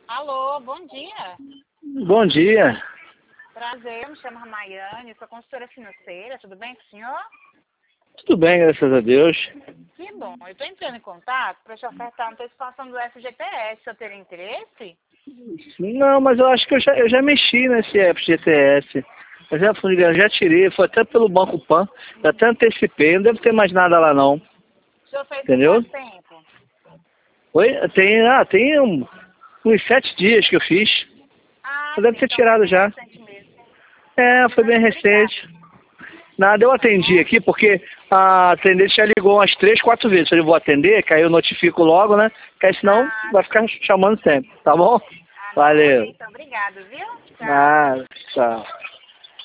Alô, bom dia. Bom dia. Prazer, eu me chamo Ramayane, sou consultora financeira, tudo bem com o senhor? Tudo bem, graças a Deus. Que bom, eu estou entrando em contato para te ofertar a antecipação do FGTS, se eu teria interesse? Não, mas eu acho que eu já mexi nesse FGTS. Eu já tirei, foi até pelo Banco Pan, eu até antecipei, não deve ter mais nada lá não. O senhor fez tem Entendeu? quanto tempo? Oi? Tem uns 7 dias que eu fiz. Ah, Eu deve sim, ter então foi tirado bem já. recente mesmo. É, foi bem Muito recente. obrigada, Nada, eu tá atendi bom? aqui porque a atendente já ligou umas 3, 4 vezes. Eu vou atender, que aí eu notifico logo, né? Que aí senão Ah, vai ficar chamando sempre, tá bom? ah não, ok, Valeu. então obrigado, viu? Tchau. Nada, tchau.